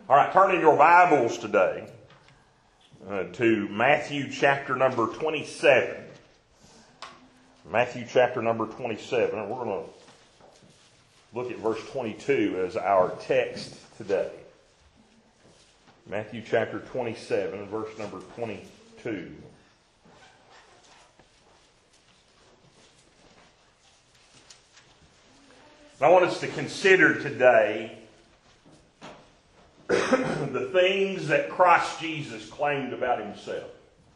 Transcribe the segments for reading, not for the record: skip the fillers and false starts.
All right, turn in your Bibles today to Matthew chapter number 27. Matthew chapter number 27. And we're going to look at verse 22 as our text today. Matthew chapter 27, verse number 22. I want us to consider today the things that Christ Jesus claimed about himself.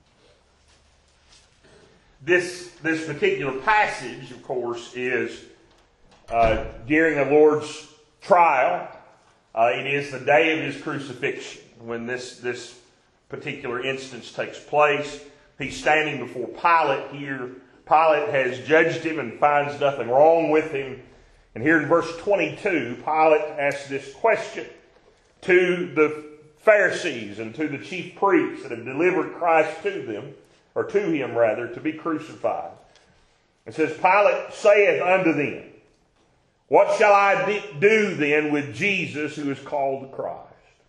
This particular passage, of course, is during the Lord's trial. It is the day of his crucifixion when this particular instance takes place. He's standing before Pilate here. Pilate has judged him and finds nothing wrong with him. And here in verse 22, Pilate asks this question to the Pharisees and to the chief priests that have delivered Christ to them, or to him rather, to be crucified. It says, Pilate saith unto them, What shall I do then with Jesus who is called the Christ?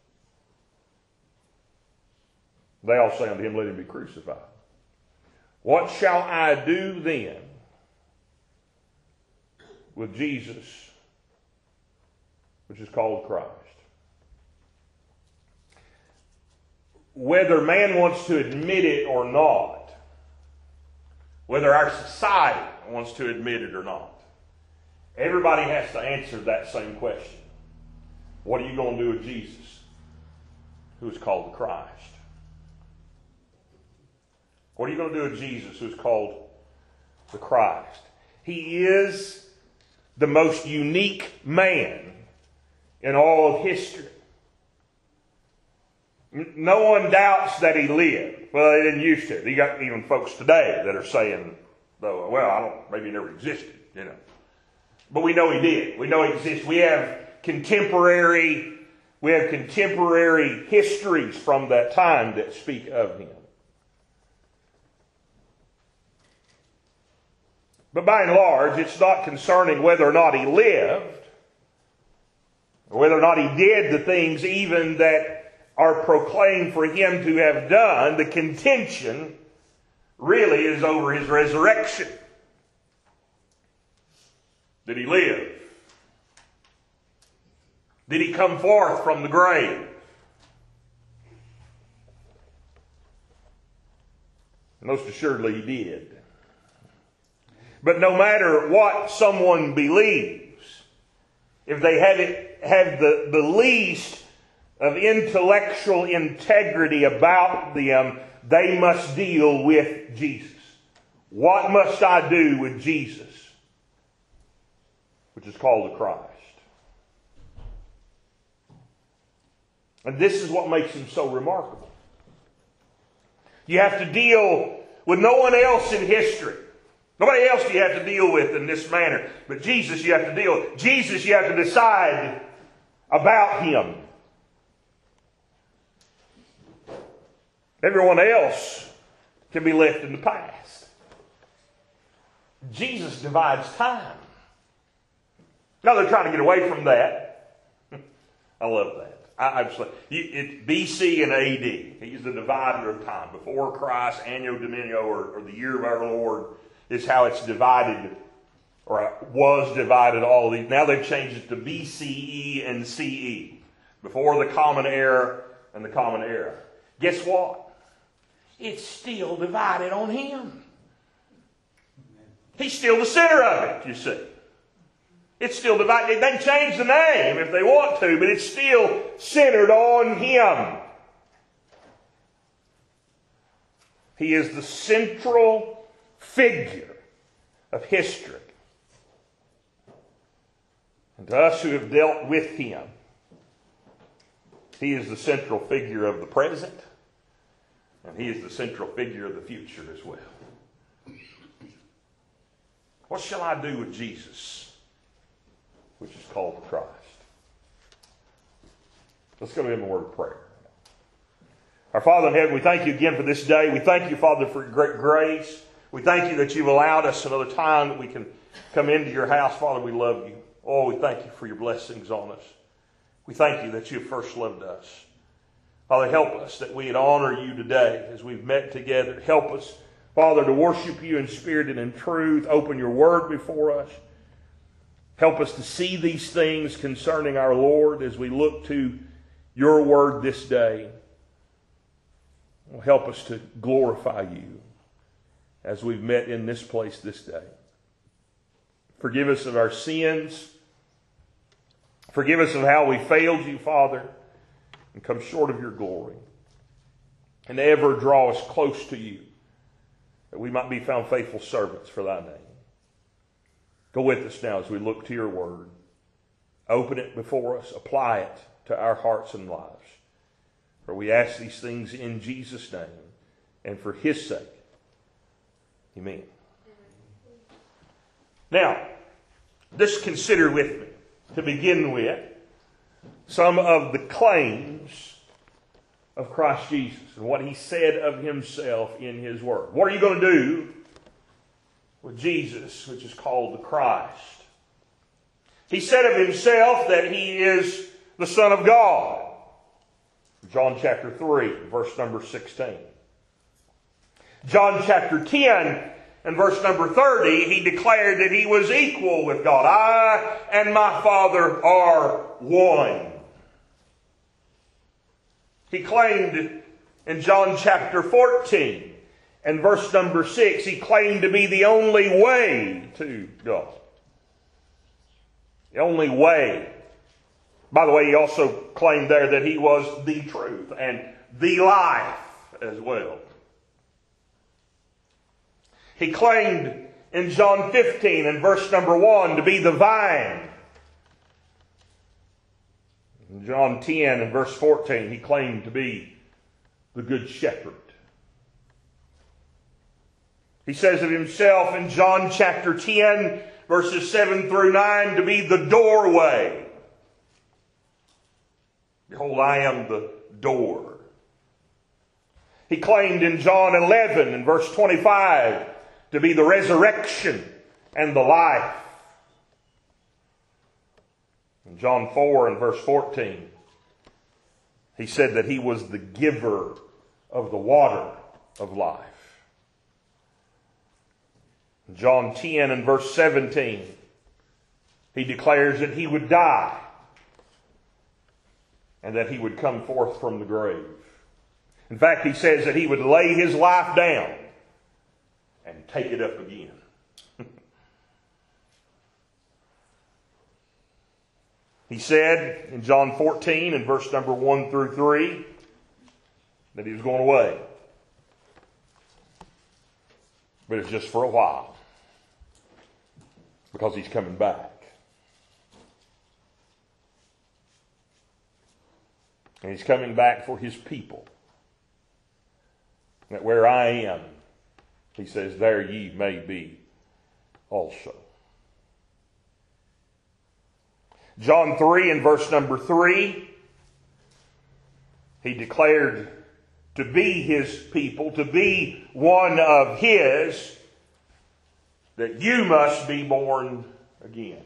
They all say unto him, Let him be crucified. What shall I do then with Jesus, which is called Christ? Whether man wants to admit it or not, whether our society wants to admit it or not, everybody has to answer that same question. What are you going to do with Jesus, who is called the Christ? What are you going to do with Jesus, who is called the Christ? He is the most unique man in all of history. No one doubts that he lived. Well, they didn't used to. You got even folks today that are saying, well, maybe he never existed, But we know he did. We know he exists. We have contemporary histories from that time that speak of him. But by and large, it's not concerning whether or not he lived, or whether or not he did the things even that are proclaimed for him to have done. The contention really is over his resurrection. Did he live? Did he come forth from the grave? Most assuredly he did. But no matter what someone believes, if they have the least of intellectual integrity about them, they must deal with Jesus. What must I do with Jesus, which is called the Christ? And this is what makes him so remarkable. You have to deal with no one else in history. Nobody else do you have to deal with in this manner. But Jesus you have to deal with. Jesus you have to decide about him. Everyone else can be left in the past. Jesus divides time. Now they're trying to get away from that. I love that. BC and AD. He's the divider of time. Before Christ, Anno Domini, or the year of our Lord, is how it's divided, or was divided, all of these. Now they've changed it to BCE and CE. Before the Common Era and the Common Era. Guess what? It's still divided on him. He's still the center of it, you see. It's still divided. They can change the name if they want to, but it's still centered on him. He is the central figure of history. And to us who have dealt with him, he is the central figure of the present, and he is the central figure of the future as well. What shall I do with Jesus, which is called the Christ? Let's go to him in a word of prayer. Our Father in heaven, we thank you again for this day. We thank you, Father, for your great grace. We thank you that you've allowed us another time that we can come into your house. Father, we love you. Oh, we thank you for your blessings on us. We thank you that you first loved us. Father, help us that we'd honor you today as we've met together. Help us, Father, to worship you in spirit and in truth. Open your word before us. Help us to see these things concerning our Lord as we look to your word this day. Help us to glorify you as we've met in this place this day. Forgive us of our sins. Forgive us of how we failed you, Father, and come short of your glory. And ever draw us close to you, that we might be found faithful servants for thy name. Go with us now as we look to your word. Open it before us. Apply it to our hearts and lives. For we ask these things in Jesus' name and for his sake. Amen. Now, just consider with me, to begin with, some of the claims of Christ Jesus and what he said of himself in his word. What are you going to do with Jesus, which is called the Christ? He said of himself that he is the Son of God. John chapter 3, verse number 16. John chapter 10 and verse number 30, he declared that he was equal with God. I and my Father are one. He claimed in John chapter 14 and verse number 6, he claimed to be the only way to God. The only way. By the way, he also claimed there that he was the truth and the life as well. He claimed in John 15 and verse number 1 to be the vine. In John 10 and verse 14, he claimed to be the good shepherd. He says of himself in John chapter 10, verses 7 through 9, to be the doorway. Behold, I am the door. He claimed in John 11 and verse 25 to be the resurrection and the life. In John 4 and verse 14, he said that he was the giver of the water of life. In John 10 and verse 17, he declares that he would die and that he would come forth from the grave. In fact, he says that he would lay his life down and take it up again. He said in John 14 and verse number 1 through 3 that he was going away. But it's just for a while, because he's coming back. And he's coming back for his people. That where I am, he says, there ye may be also. John 3 and verse number 3, he declared to be his people, to be one of his, that you must be born again.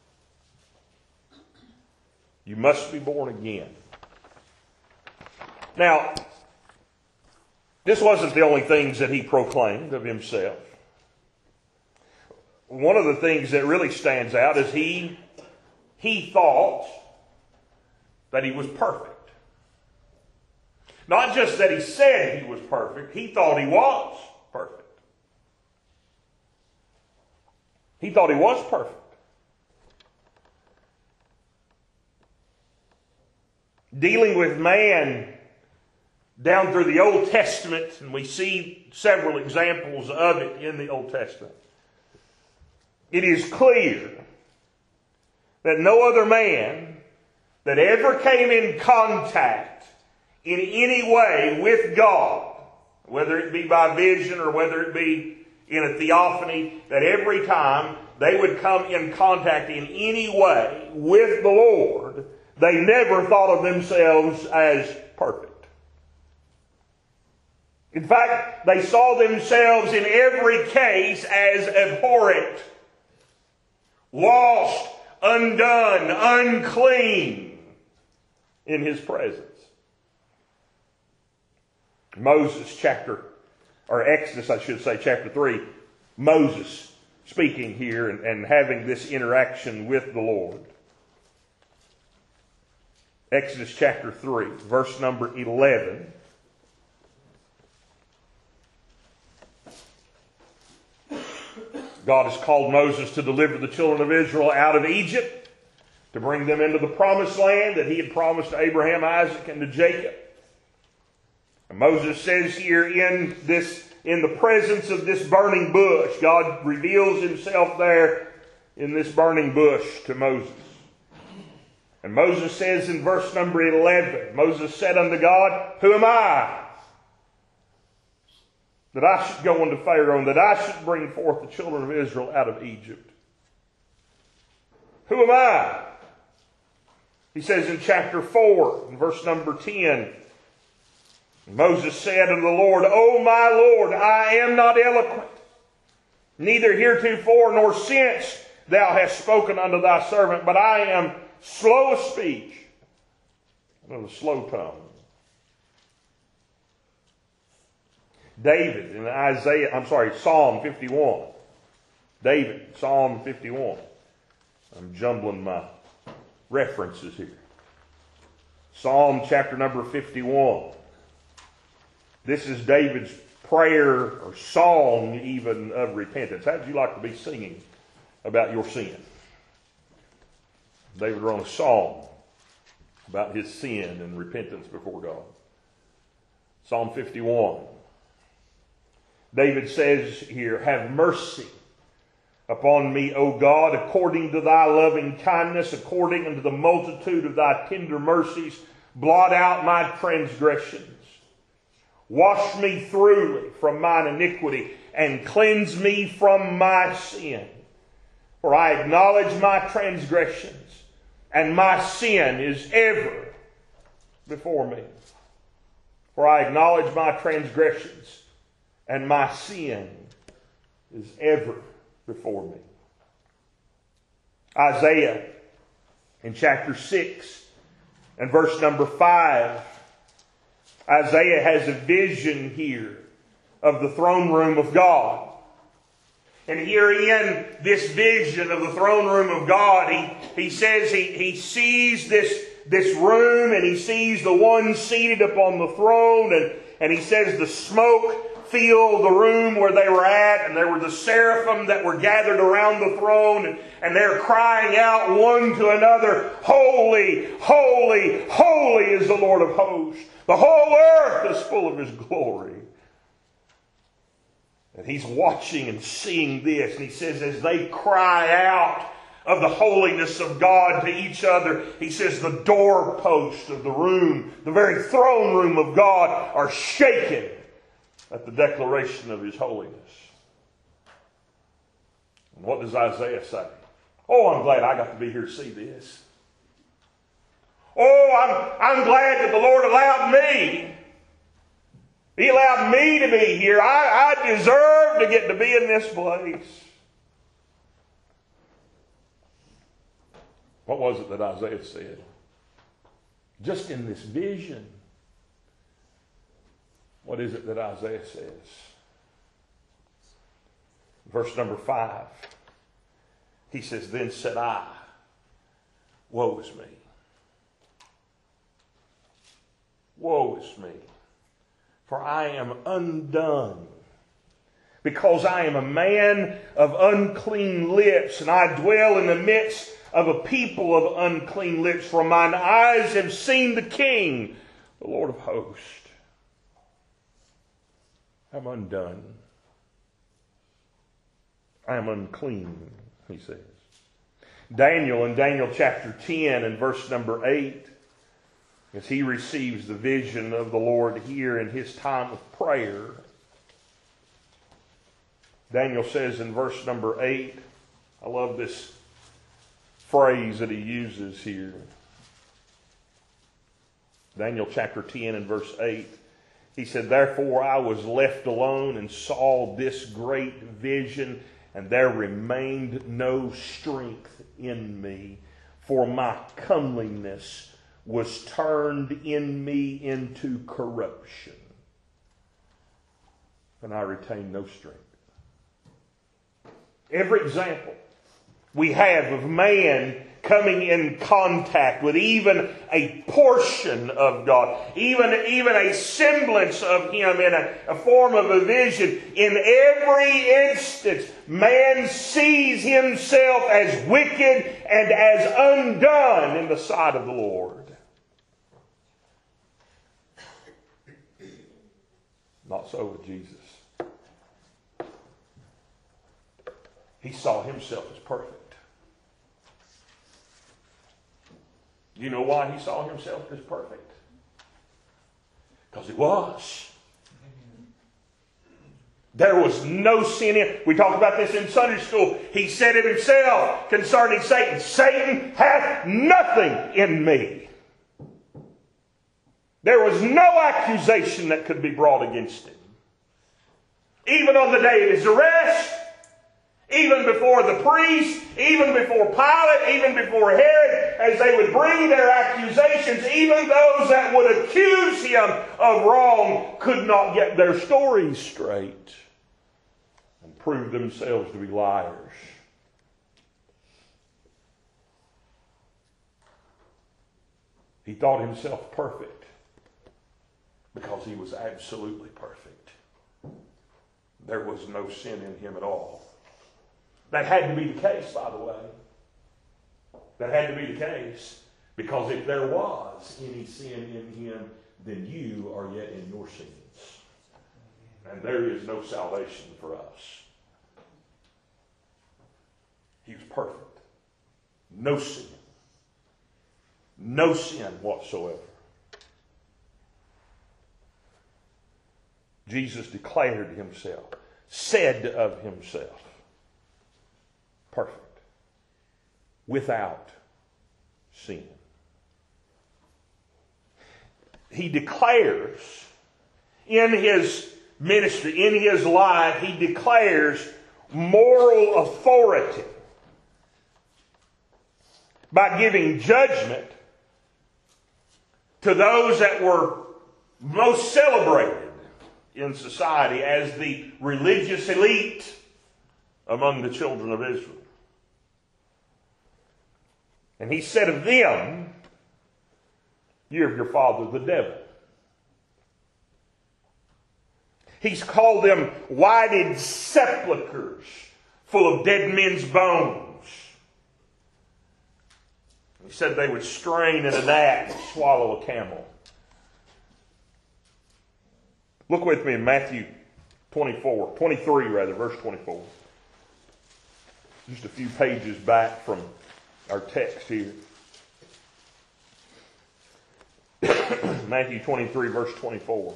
You must be born again. Now, this wasn't the only things that he proclaimed of himself. One of the things that really stands out is he thought that he was perfect. Not just that he said he was perfect, he thought he was perfect. He thought he was perfect. Dealing with man down through the Old Testament, and we see several examples of it in the Old Testament, it is clear that no other man that ever came in contact in any way with God, whether it be by vision or whether it be in a theophany, that every time they would come in contact in any way with the Lord, they never thought of themselves as perfect. In fact, they saw themselves in every case as abhorrent, lost, undone, unclean. in His presence. Exodus, I should say, chapter 3, Moses speaking here and having this interaction with the Lord. Exodus chapter 3, verse number 11. God has called Moses to deliver the children of Israel out of Egypt, to bring them into the promised land that He had promised to Abraham, Isaac, and to Jacob. And Moses says here in the presence of this burning bush, God reveals Himself there in this burning bush to Moses. And Moses says in verse number 11, Moses said unto God, "Who am I, that I should go unto Pharaoh, and that I should bring forth the children of Israel out of Egypt? Who am I?" He says in chapter 4, in verse number 10, Moses said unto the Lord, "O my Lord, I am not eloquent, neither heretofore nor since thou hast spoken unto thy servant, but I am slow of speech and of a slow tongue." David in Psalm 51. David, Psalm 51. I'm jumbling my references here. Psalm chapter number 51. This is David's prayer or song even of repentance. How would you like to be singing about your sin? David wrote a song about his sin and repentance before God. Psalm 51. David says here, "Have mercy upon me, O God, according to thy loving kindness, according unto the multitude of thy tender mercies, blot out my transgressions. Wash me thoroughly from mine iniquity, and cleanse me from my sin. For I acknowledge my transgressions, and my sin is ever before me." For I acknowledge my transgressions, and my sin is ever before me. Isaiah in chapter 6 and verse number 5. Isaiah has a vision here of the throne room of God. And here in this vision of the throne room of God, he says he sees this room, and he sees the one seated upon the throne, and he says the smoke filled the room where they were at, and there were the seraphim that were gathered around the throne, and they're crying out one to another, "Holy, holy, holy is the Lord of hosts. The whole earth is full of His glory." And he's watching and seeing this, and he says as they cry out of the holiness of God to each other, he says the doorposts of the room, the very throne room of God, are shaken at the declaration of His holiness. And what does Isaiah say? "Oh, I'm glad I got to be here to see this. Oh, I'm glad that the Lord allowed me. He allowed me to be here. I deserve to get to be in this place." What was it that Isaiah said? Just in this vision. What is it that Isaiah says? Verse number 5. He says, "Then said I, woe is me. Woe is me, for I am undone, because I am a man of unclean lips, and I dwell in the midst of a people of unclean lips, for mine eyes have seen the King, the Lord of hosts." I'm undone. I am unclean, he says. Daniel in Daniel chapter 10 and verse number 8, as he receives the vision of the Lord here in his time of prayer, Daniel says in verse number 8, I love this phrase that he uses here. Daniel chapter 10 and verse 8. He said, "Therefore I was left alone and saw this great vision, and there remained no strength in me, for my comeliness was turned in me into corruption, and I retained no strength. Every example we have of man coming in contact with even a portion of God, even a semblance of Him in a form of a vision, in every instance, man sees himself as wicked and as undone in the sight of the Lord. Not so with Jesus. He saw Himself as perfect. You know why He saw Himself as perfect? Because He was. There was no sin in. We talked about this in Sunday school. He said it Himself concerning Satan. Satan hath nothing in me. There was no accusation that could be brought against Him. Even on the day of His arrest, even before the priest, even before Pilate, even before Herod, as they would bring their accusations, even those that would accuse Him of wrong could not get their stories straight and prove themselves to be liars. He thought Himself perfect because He was absolutely perfect. There was no sin in Him at all. That had to be the case, by the way. That had to be the case. Because if there was any sin in Him, then you are yet in your sins. And there is no salvation for us. He was perfect. No sin. No sin whatsoever. Jesus declared Himself, said of Himself, perfect, without sin. He declares in His ministry, in His life, He declares moral authority by giving judgment to those that were most celebrated in society as the religious elite among the children of Israel. And He said of them, "You're of your father the devil." He's called them whited sepulchres full of dead men's bones. He said they would strain in a gnat and swallow a camel. Look with me in Matthew 23, verse 24. Just a few pages back from our text here. Matthew 23, verse 24.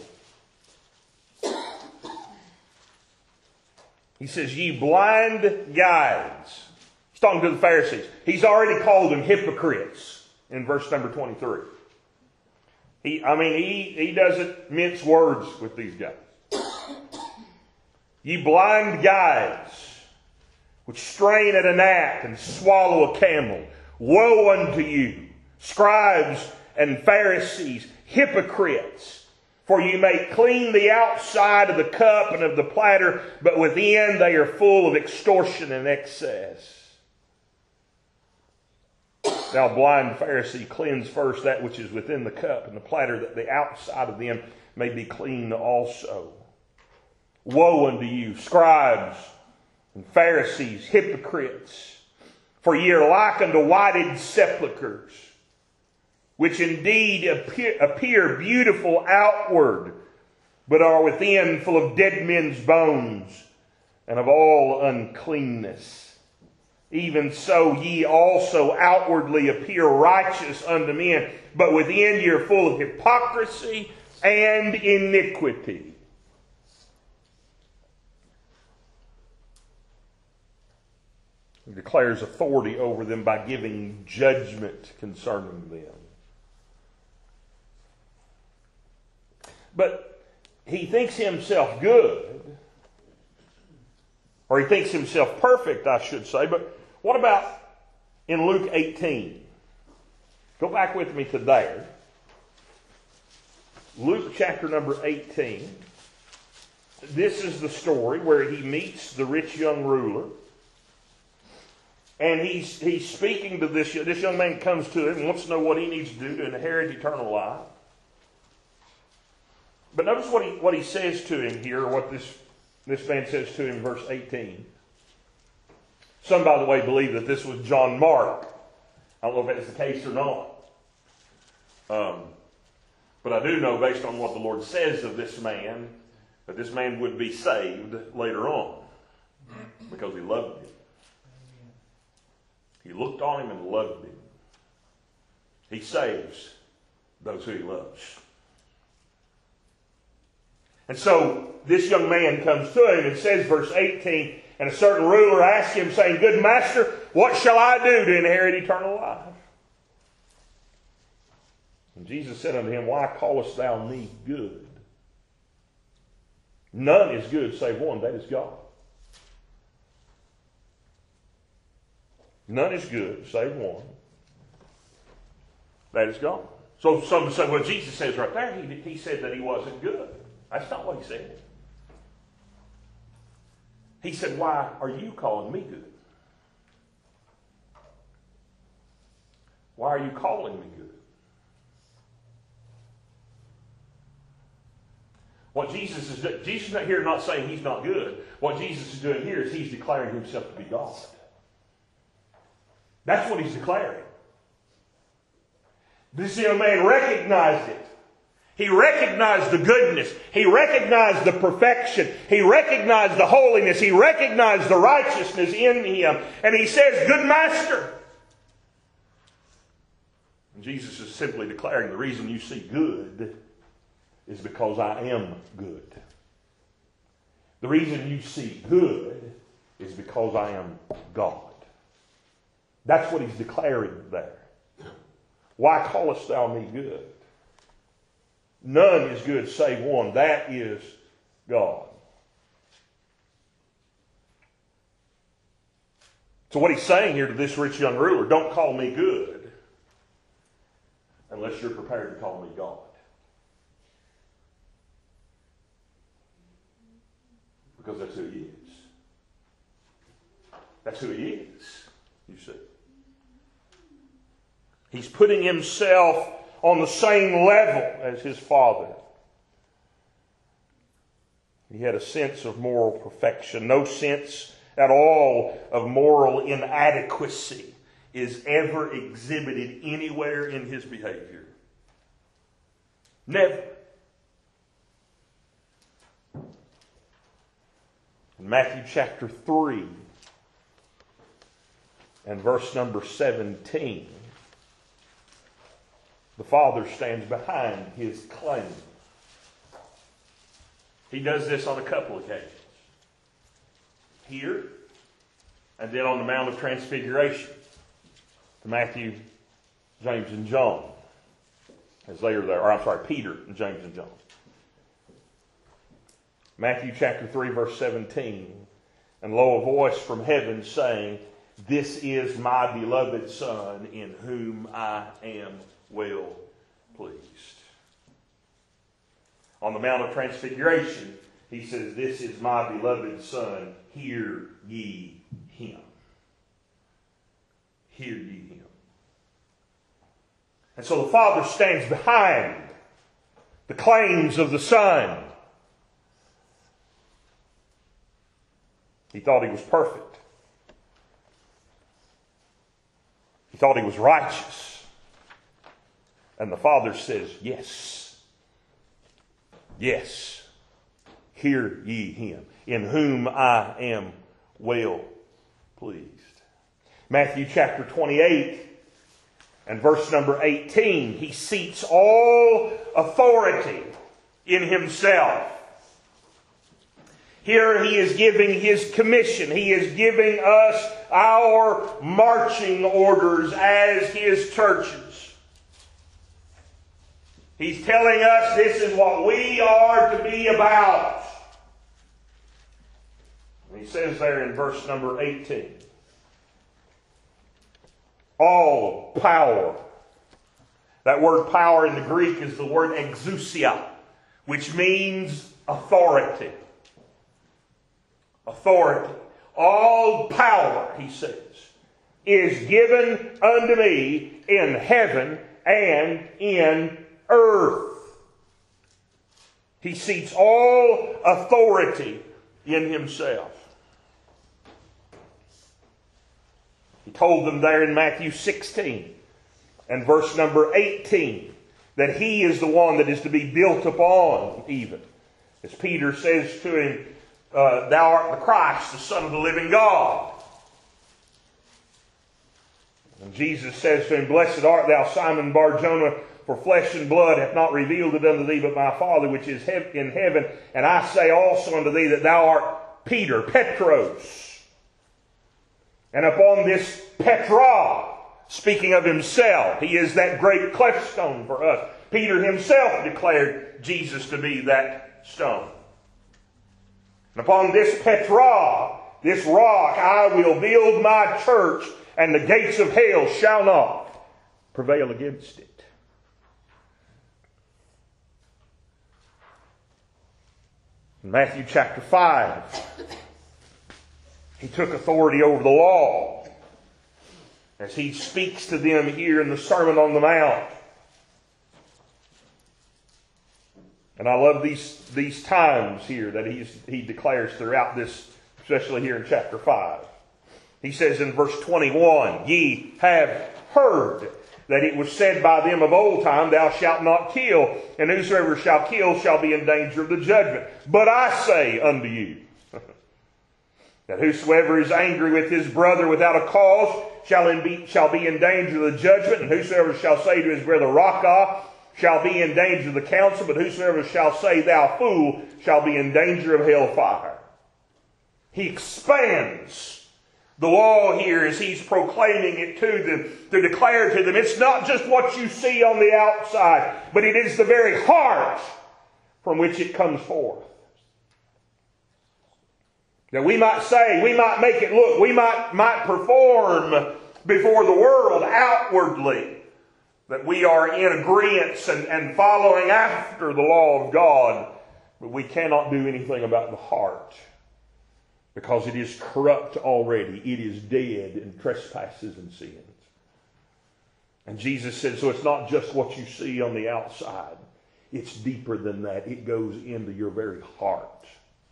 He says, "Ye blind guides." He's talking to the Pharisees. He's already called them hypocrites in verse number 23. He doesn't mince words with these guys. "Ye blind guides, which strain at a gnat and swallow a camel. Woe unto you, scribes and Pharisees, hypocrites! For you make clean the outside of the cup and of the platter, but within they are full of extortion and excess. Thou blind Pharisee, cleanse first that which is within the cup and the platter, that the outside of them may be clean also. Woe unto you, scribes and Pharisees, hypocrites! For ye are like unto whited sepulchres, which indeed appear beautiful outward, but are within full of dead men's bones and of all uncleanness. Even so ye also outwardly appear righteous unto men, but within ye are full of hypocrisy and iniquity." He declares authority over them by giving judgment concerning them. But he thinks himself good, or he thinks himself perfect, I should say. But what about in Luke 18? Go back with me to there. Luke chapter number 18. This is the story where he meets the rich young ruler. And he's speaking to this young man comes to him and wants to know what he needs to do to inherit eternal life. But notice what he says to him here, what this man says to him in verse 18. Some, by the way, believe that this was John Mark. I don't know if that's the case or not. But I do know, based on what the Lord says of this man, that this man would be saved later on because he loved him. He looked on him and loved him. He saves those who he loves. And so this young man comes to him and says, verse 18, and a certain ruler asked him, saying, Good master, what shall I do to inherit eternal life? And Jesus said unto him, Why callest thou me good? None is good save one, that is God. None is good save one, that is God. So some say, well, Jesus says right there, he said that he wasn't good. That's not what he said. He said, Why are you calling me good? Why are you calling me good? What Jesus is doing, Jesus is not here not saying he's not good. What Jesus is doing here is he's declaring himself to be God. That's what he's declaring. This young man recognized it. He recognized the goodness. He recognized the perfection. He recognized the holiness. He recognized the righteousness in him. And he says, Good master. And Jesus is simply declaring the reason you see good is because I am good. The reason you see good is because I am God. That's what he's declaring there. Why callest thou me good? None is good save one. That is God. So what he's saying here to this rich young ruler, don't call me good unless you're prepared to call me God. Because that's who he is. That's who he is, you see. He's putting himself on the same level as his Father. He had a sense of moral perfection. No sense at all of moral inadequacy is ever exhibited anywhere in his behavior. Never. In Matthew chapter 3 and verse number 17, the Father stands behind his claim. He does this on a couple occasions. Here, and then on the Mount of Transfiguration. To Matthew, James, and John. As they are there. Or I'm sorry, Peter and James and John. Matthew chapter 3, verse 17. And lo, a voice from heaven saying, This is my beloved Son, in whom I am well pleased. On the Mount of Transfiguration, he says, This is my beloved Son, hear ye him. Hear ye him. And so the Father stands behind the claims of the Son. He thought he was perfect. He thought he was righteous. And the Father says, Yes. Yes. Hear ye him, in whom I am well pleased. Matthew chapter 28 and verse number 18. He seats all authority in himself. Here he is giving his commission. He is giving us our marching orders as his churches. He's telling us this is what we are to be about. And he says there in verse number 18, All power That word power in the Greek is the word exousia, which means authority. Authority. All power, he says, is given unto me in heaven and in earth. He seats all authority in himself. He told them there in Matthew 16 and verse number 18 that he is the one that is to be built upon even. As Peter says to him, thou art the Christ, the Son of the living God. And Jesus says to him, blessed art thou, Simon Bar-Jonah, for flesh and blood hath not revealed it unto thee, but my Father which is in heaven. And I say also unto thee that thou art Peter, Petros. And upon this Petra, speaking of himself, he is that great clefstone for us. Peter himself declared Jesus to be that stone. And upon this Petra, this rock, I will build my church, and the gates of hell shall not prevail against it. In Matthew chapter 5, he took authority over the law as he speaks to them here in the Sermon on the Mount. And I love these times here that he declares throughout this, especially here in chapter 5. He says in verse 21, ye have heard that it was said by them of old time, thou shalt not kill, and whosoever shall kill shall be in danger of the judgment. But I say unto you, that whosoever is angry with his brother without a cause shall be in danger of the judgment, and whosoever shall say to his brother, Raca, shall be in danger of the council, but whosoever shall say, thou fool, shall be in danger of hellfire. He expands the law here as he's proclaiming it to them, to declare to them, it's not just what you see on the outside, but it is the very heart from which it comes forth. That we might say, we might make it look, we might perform before the world outwardly that we are in agreement and following after the law of God, but we cannot do anything about the heart. Because it is corrupt already. It is dead in trespasses and sins. And Jesus said, so it's not just what you see on the outside. It's deeper than that. It goes into your very heart.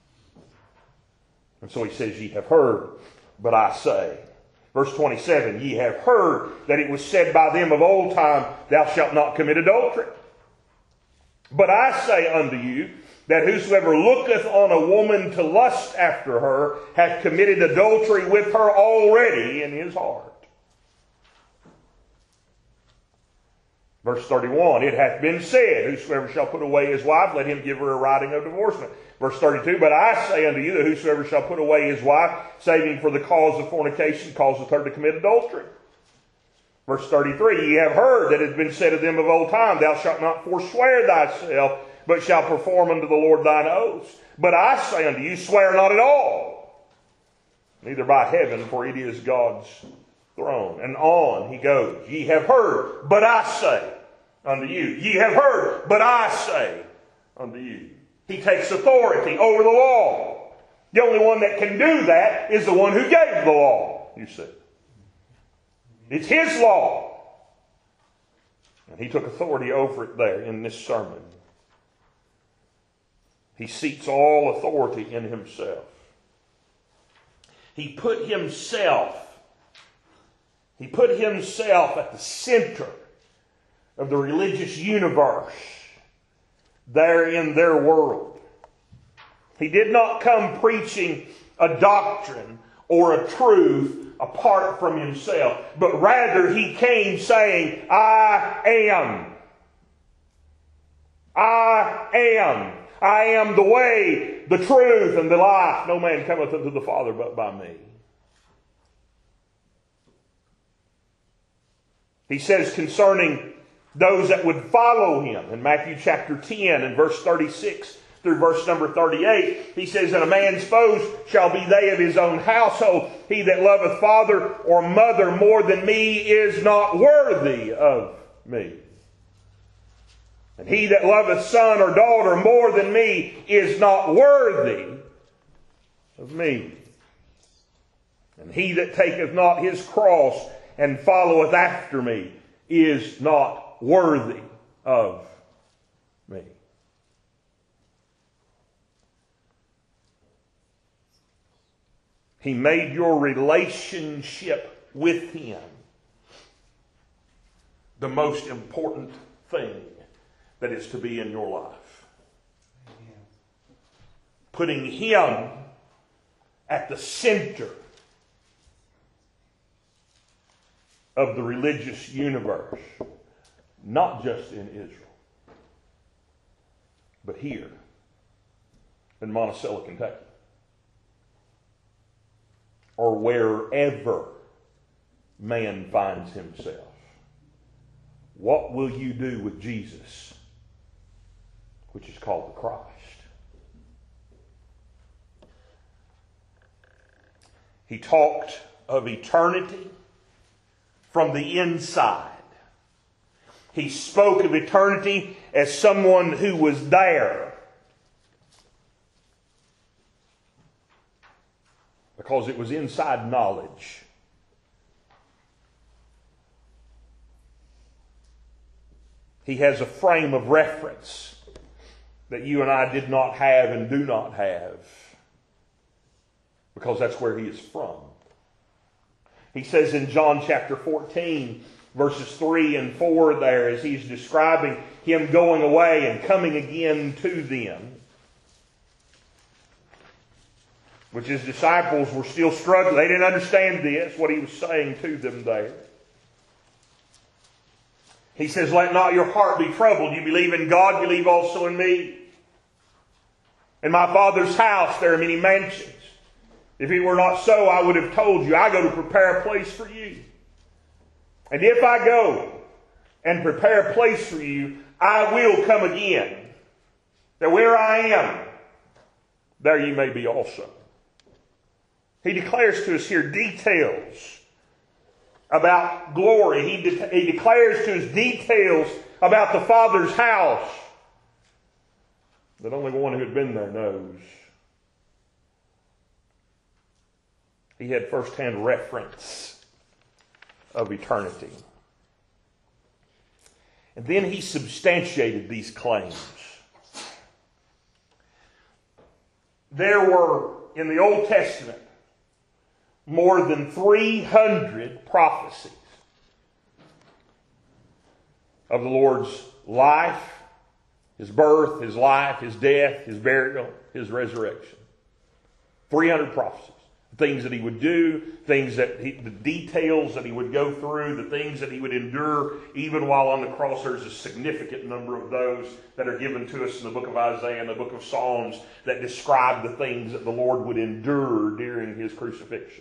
And so he says, ye have heard, but I say. Verse 27, ye have heard that it was said by them of old time, thou shalt not commit adultery. But I say unto you, that whosoever looketh on a woman to lust after her hath committed adultery with her already in his heart. Verse 31, it hath been said, whosoever shall put away his wife, let him give her a writing of divorcement. Verse 32, but I say unto you that whosoever shall put away his wife, saving for the cause of fornication, causeth her to commit adultery. Verse 33, ye have heard that it has been said of them of old time, thou shalt not forswear thyself, but shall perform unto the Lord thine oaths. But I say unto you, swear not at all, neither by heaven, for it is God's throne. And on he goes. Ye have heard, but I say unto you. Ye have heard, but I say unto you. He takes authority over the law. The only one that can do that is the one who gave the law, you see. It's his law. And he took authority over it there in this sermon. He seats all authority in himself. He put himself at the center of the religious universe there in their world. He did not come preaching a doctrine or a truth apart from himself, but rather he came saying, I am. I am. I am the way, the truth, and the life. No man cometh unto the Father but by me. He says concerning those that would follow him in Matthew chapter 10 and verse 36 through verse number 38, he says, and a man's foes shall be they of his own household. He that loveth father or mother more than me is not worthy of me. And he that loveth son or daughter more than me is not worthy of me. And he that taketh not his cross and followeth after me is not worthy of me. He made your relationship with Him the most important thing that is to be in your life. Amen. Putting Him at the center of the religious universe, not just in Israel, but here in Monticello, Kentucky, or wherever man finds himself. What will you do with Jesus, which is called the Christ? He talked of eternity from the inside. He spoke of eternity as someone who was there, because it was inside knowledge. He has a frame of reference that you and I did not have and do not have, because that's where He is from. He says in John chapter 14, verses 3 and 4 there, as He's describing Him going away and coming again to them, which His disciples were still struggling. They didn't understand this, what He was saying to them there. He says, let not your heart be troubled. You believe in God, believe also in me. In my Father's house there are many mansions. If it were not so, I would have told you. I go to prepare a place for you. And if I go and prepare a place for you, I will come again, that where I am, there you may be also. He declares to us here details about glory. He declares to us details about the Father's house that only one who had been there knows. He had first-hand reference of eternity. And then He substantiated these claims. There were, in the Old Testament, more than 300 prophecies of the Lord's life, His birth, His life, His death, His burial, His resurrection. 300 prophecies. Things that He would do, the details that He would go through, the things that He would endure even while on the cross. There's a significant number of those that are given to us in the book of Isaiah and the book of Psalms that describe the things that the Lord would endure during His crucifixion.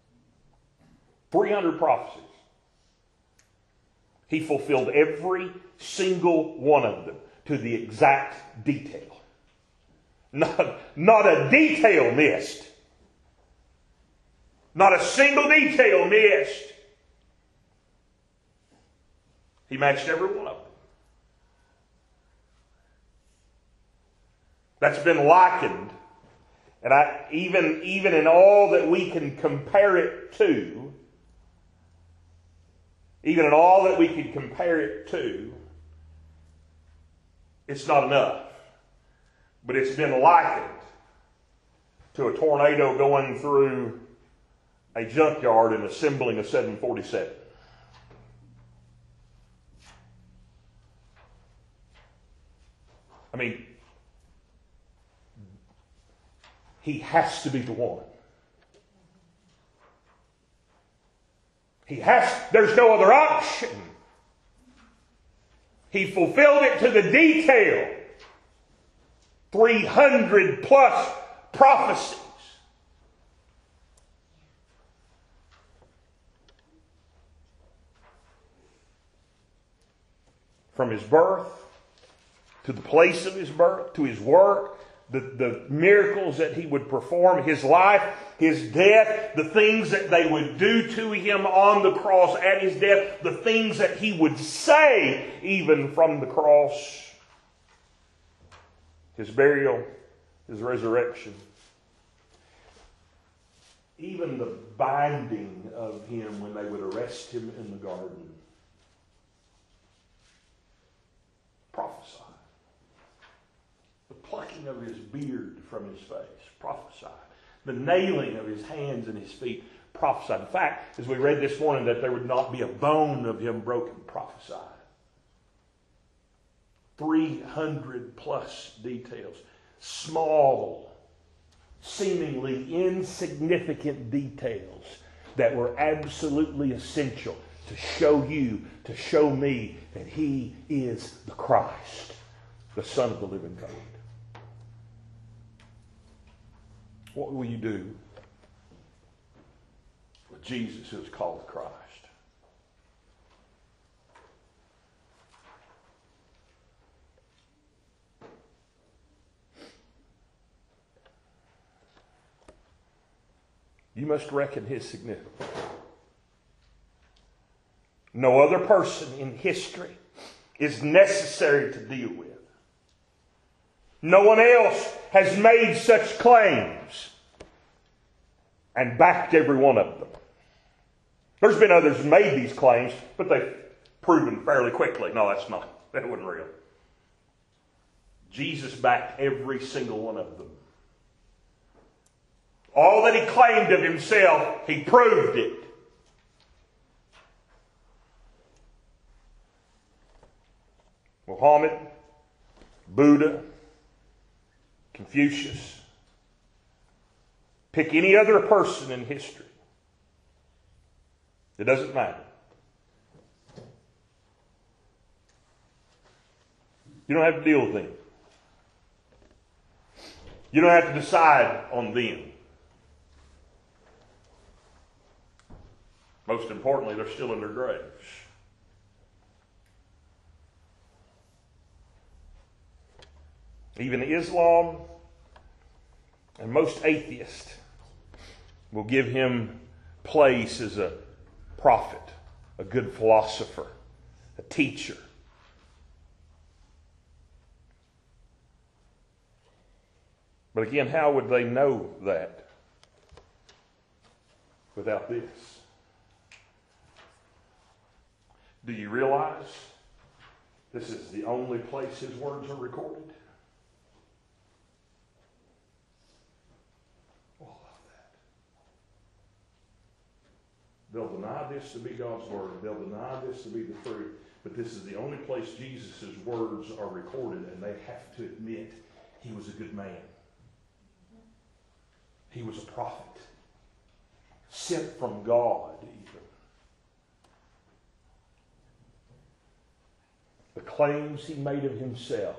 300 prophecies. He fulfilled every single one of them to the exact detail. Not a detail missed. Not a single detail missed. He matched every one of them. That's been likened, and even in all that we can compare it to, even in all that we can compare it to, it's not enough. But it's been likened to a tornado going through a junkyard and assembling a 747. I mean, He has to be the one. There's no other option. He fulfilled it to the detail. 300 plus prophecies. From His birth, to the place of His birth, to His work, the miracles that He would perform, His life, His death, the things that they would do to Him on the cross at His death, the things that He would say even from the cross. His burial, His resurrection, even the binding of Him when they would arrest Him in the garden. Prophesied. The plucking of His beard from His face. Prophesied. The nailing of His hands and His feet. Prophesied. In fact, as we read this morning, that there would not be a bone of Him broken. Prophesied. 300 plus details. Small, seemingly insignificant details that were absolutely essential to show you, to show me that He is the Christ, the Son of the living God. What will you do with Jesus, who is called Christ? You must reckon His significance. No other person in history is necessary to deal with. No one else has made such claims and backed every one of them. There's been others who made these claims, but they've proven fairly quickly. No, that wasn't real. Jesus backed every single one of them. All that He claimed of Himself, He proved it. Muhammad, Buddha, Confucius, pick any other person in history. It doesn't matter. You don't have to deal with them. You don't have to decide on them. Most importantly, they're still in their graves. Even Islam and most atheists will give Him place as a prophet, a good philosopher, a teacher. But again, how would they know that without this? Do you realize this is the only place His words are recorded? All of that. They'll deny this to be God's Word. They'll deny this to be the truth. But this is the only place Jesus' words are recorded, and they have to admit He was a good man. He was a prophet. Sent from God, even. The claims He made of Himself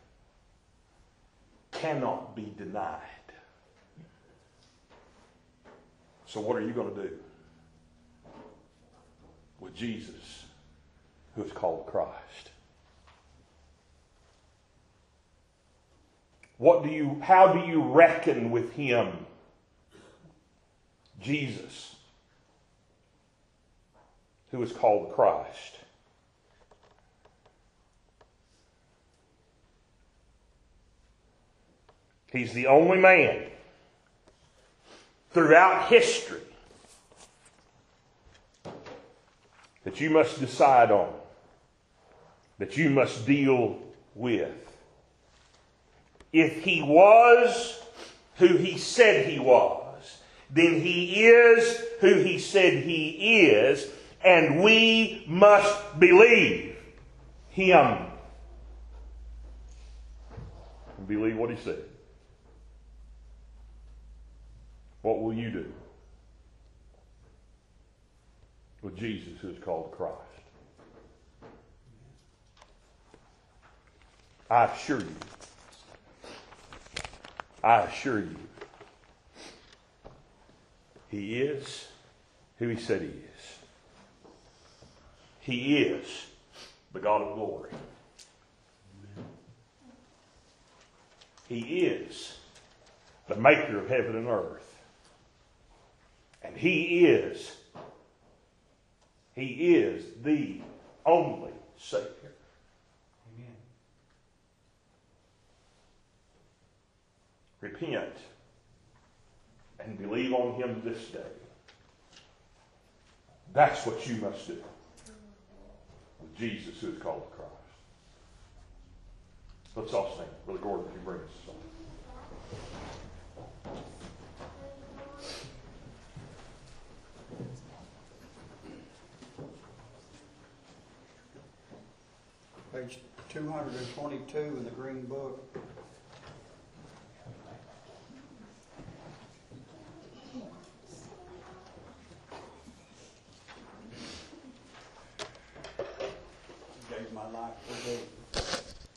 cannot be denied. So what are you going to do with Jesus, who is called Christ? How do you reckon with Him, Jesus, who is called Christ? He's the only man throughout history that you must decide on, that you must deal with. If He was who He said He was, then He is who He said He is, and we must believe Him. And believe what He said. What will you do with Jesus, who is called Christ? I assure you, He is who He said He is. He is the God of glory. He is the maker of heaven and earth. And He is the only Savior. Amen. repent, and believe on Him this day. That's what you must do with Jesus, who is called the Christ. Let's all sing. Brother Gordon, if you bring us a song. Page 222 in the Green Book.